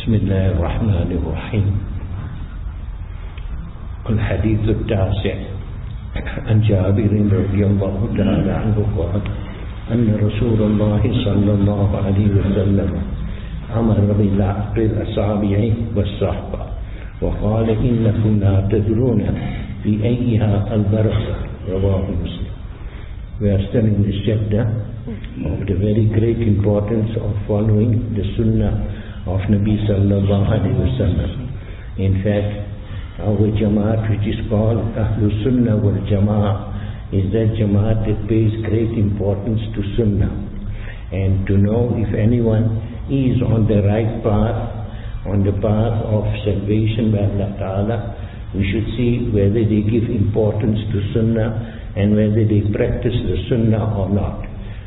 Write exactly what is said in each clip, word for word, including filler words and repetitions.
بسم الله الرحمن الرحيم. الحديث التاسع عن جابر رضي الله تعالى عنه قال أن رسول الله صلى الله عليه وسلم أمر بالعقد الأصابع والصحبة وقال إنكم لا تدرون في أيها البركة. رواه مسلم. We are studying this chapter of the very great importance of following the Sunnah of Nabi sallallahu alaihi wasallam. In fact, our Jamaat, which is called Ahlus Sunnah wal Jamaat, is that Jamaat that pays great importance to Sunnah, and to know if anyone is on the right path, on the path of salvation by Allah Ta'ala, we should see whether they give importance to Sunnah and whether they practice the Sunnah or not.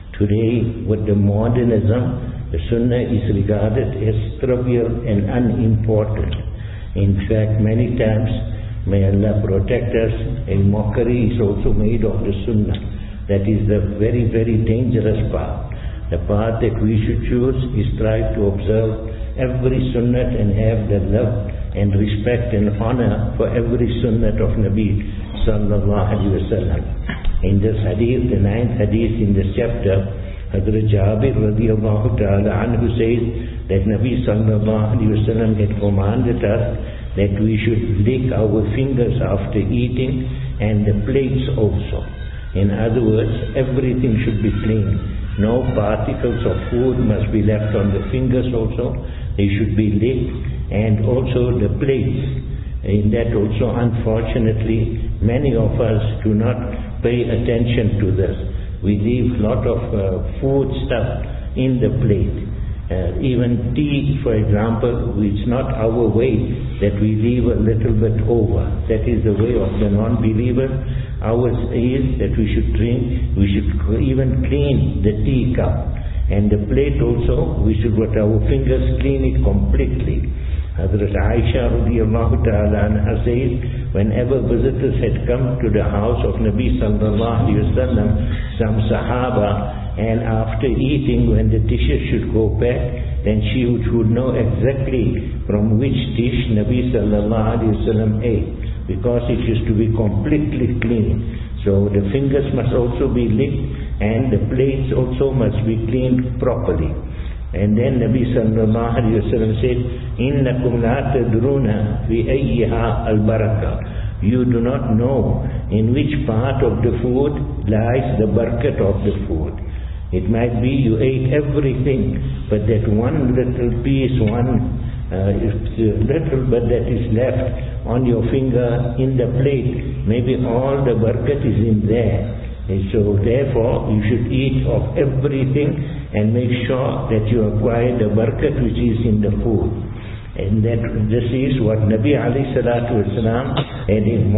Today, with the modernism, the Sunnah is regarded as trivial and unimportant. In fact, many times, may Allah protect us, a mockery is also made of the Sunnah. That is the very, very dangerous path. The path that we should choose is try to observe every Sunnah and have the love and respect and honor for every Sunnah of Nabi sallallahu alaihi wasallam. In this hadith, the ninth hadith in this chapter, Hazrat Jabir radiyallahu ta'ala anhu says that Nabi sallallahu alaihi wasallam had commanded us that we should lick our fingers after eating and the plates also. In other words, everything should be clean. No particles of food must be left on the fingers also. They should be licked, and also the plates. In that also, unfortunately, many of us do not pay attention to this. We leave a lot of uh, food stuff in the plate. Uh, even tea, for example, it's not our way that we leave a little bit over. That is the way of the non-believer. Ours is that we should drink, we should even clean the tea cup. And the plate also, we should with our fingers clean it completely. Hazrat Aisha radiyallahu ta'ala anha says, whenever visitors had come to the house of Nabi sallallahu alayhi wa sallam, some Sahaba, and after eating, when the dishes should go back, then she would know exactly from which dish Nabi sallallahu alayhi wa sallam ate, because it used to be completely clean. So the fingers must also be licked, and the plates also must be cleaned properly. And then Nabi sallallahu alayhi wa sallam said, إِنَّكُمْ لَا تَدْرُونَ فِي أَيِّهَا الْبَرَكَةِ. You do not know in which part of the food lies the barakat of the food. It might be you ate everything, but that one little piece, one uh, little bit that is left on your finger in the plate, maybe all the barakat is in there. And so therefore you should eat of everything and make sure that you acquire the barakat which is in the food. And that this is what Nabi alayhi salatu wasalam had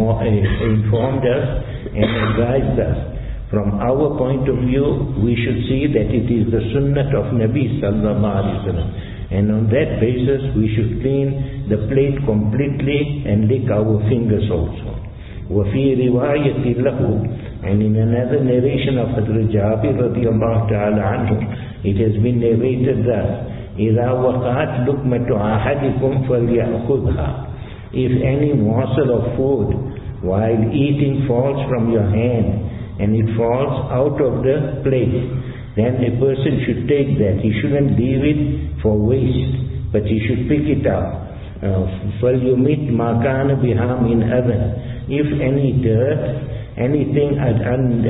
informed us and advised us. From our point of view, we should see that it is the sunnah of Nabi sallallahu alayhi wasallam. And on that basis, we should clean the plate completely and lick our fingers also. وَفِي رِوَايَةٍ لَهُ, and in another narration of Hazrat Jabir radiyallahu ta'ala anhu, it has been narrated thus, إِذَا وَقَعَتْ لُقْمَةُ أَحَدِكُمْ فَلْيَأْخُذْهَا. If any morsel of food while eating falls from your hand and it falls out of the plate, then a person should take that. He shouldn't leave it for waste, but he should pick it up. فَلْيُمِتْ مَا كَانَ بِهَا مِنْ أَذًى. If any dirt, anything, uh,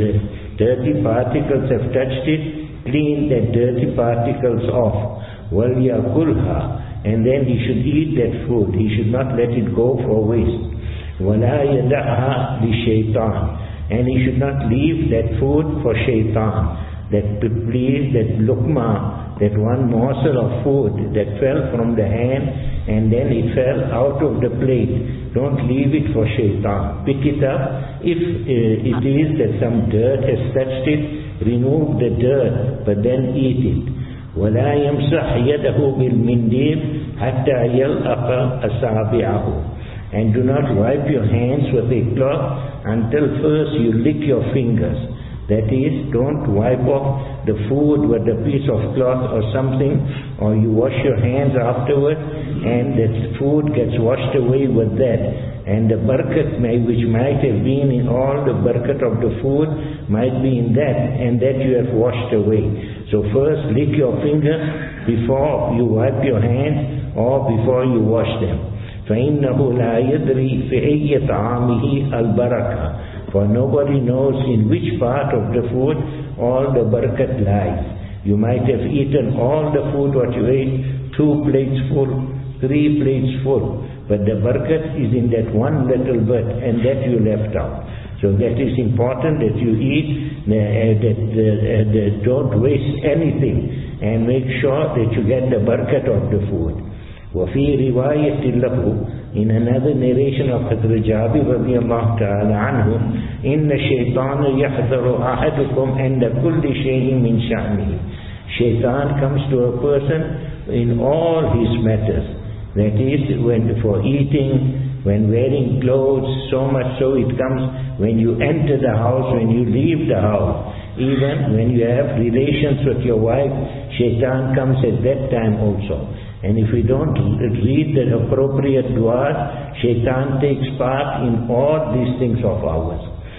dirty particles have touched it, clean the dirty particles off. وَلْيَأْكُلْهَا. And then he should eat that food. He should not let it go for waste. وَلَا يَدَعْهَا لِشَيْطَانٍ. And he should not leave that food for shaitan. That please, that luqma, that one morsel of food that fell from the hand and then it fell out of the plate. Don't leave it for shaitan. Pick it up. If uh, it is that some dirt has touched it, remove the dirt, but then eat it. وَلَا يَمْسَحْ يَدَهُ بِالْمِنْدِيلِ حَتَّى يَلْأَقَ أَصَابِعَهُ. And do not wipe your hands with a cloth until first you lick your fingers. That is, don't wipe off the food with a piece of cloth or something, or you wash your hands afterward, and the food gets washed away with that. And the barakat may, which might have been in all the barakat of the food, might be in that, and that you have washed away. So first lick your finger before you wipe your hands, or before you wash them. فَإِنَّهُ لَا يَدْرِي فِي أَيِّ طَعَامِهِ الْبَرَكَةِ. For nobody knows in which part of the food all the barakat lies. You might have eaten all the food what you ate, two plates full, three plates full, but the barakat is in that one little bit, and that you left out. So that is important, that you eat, uh, that uh, uh, don't waste anything, and make sure that you get the barakat of the food. وفي رواية له, in another narration of Hazrat Jabir radiyallahu ta'ala anhu, إن الشيطان يحذر أحدكم عند كل شيء من شأنه. Shaitan comes to a person in all his matters. That is, when for eating, when wearing clothes, so much so it comes when you enter the house, when you leave the house. Even when you have relations with your wife, Shaitan comes at that time also. And if we don't read the appropriate du'as, Shaitan takes part in all these things of ours.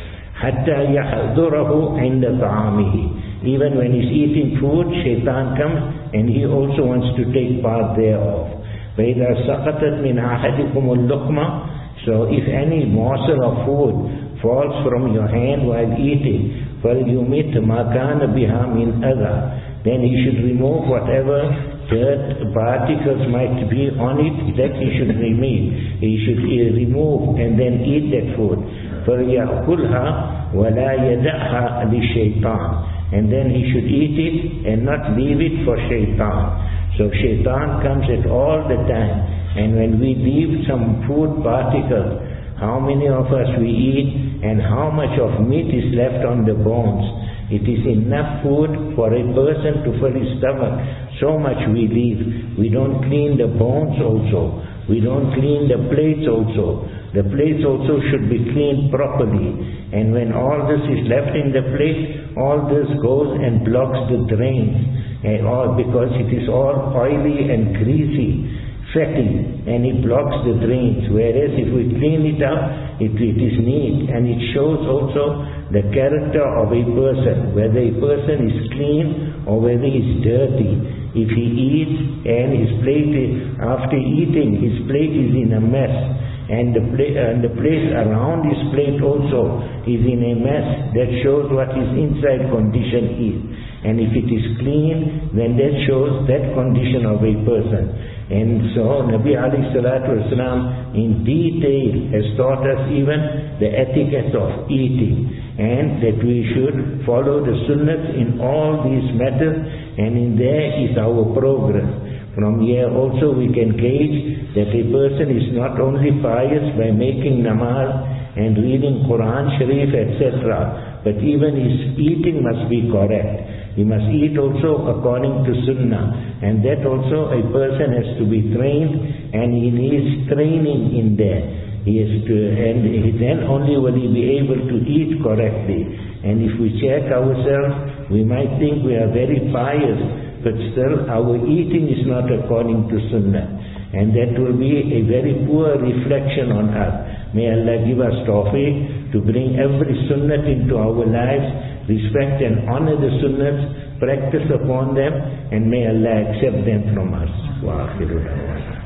حَتَّى يَحْضُرَهُ عِنْدَ طَعَامِهِ. Even when he's eating food, Shaitan comes and he also wants to take part thereof. فَإِذَا سَقَطَتْ مِنْ أَحَدِكُمُ اللُّقْمَةِ. So if any morsel of food falls from your hand while eating, فَلْيُمِتْ مَا كَانَ بِهَا مِنْ أَذَى. Then he should remove whatever dirt particles might be on it, that he should remove. He should remove and then eat that food. فَلْيَأْكُلْهَا وَلَا يَدَعْهَا لِلشَّيْطَانِ. And then he should eat it and not leave it for Shaitan. So Shaitan comes at all the time. And when we leave some food particles, how many of us we eat and how much of meat is left on the bones. It is enough food for a person to fill his stomach. So much we leave. We don't clean the bones also. We don't clean the plates also. The plates also should be cleaned properly. And when all this is left in the plate, all this goes and blocks the drains. And all because it is all oily and greasy, fatty, and it blocks the drains. Whereas if we clean it up, it, it is neat, and it shows also the character of a person, whether a person is clean or whether he is dirty. If he eats and his plate, is, after eating, his plate is in a mess, and the, pla- and the place around his plate also is in a mess, that shows what his inside condition is. And if it is clean, then that shows that condition of a person. And so Nabi alayhi salatu wasalam in detail has taught us even the etiquette of eating, and that we should follow the sunnahs in all these matters, and in there is our progress. From here also we can gauge that a person is not only pious by making namaz and reading Quran Sharif, et cetera, but even his eating must be correct. He must eat also according to Sunnah, and that also a person has to be trained, and he needs training in there. He has to, and he, then only will he be able to eat correctly. And if we check ourselves, we might think we are very pious, but still our eating is not according to Sunnah, and that will be a very poor reflection on us. May Allah give us tawfiq to bring every sunnah into our lives, respect and honor the sunnahs, practice upon them, and may Allah accept them from us. Wa akhiru da'wana.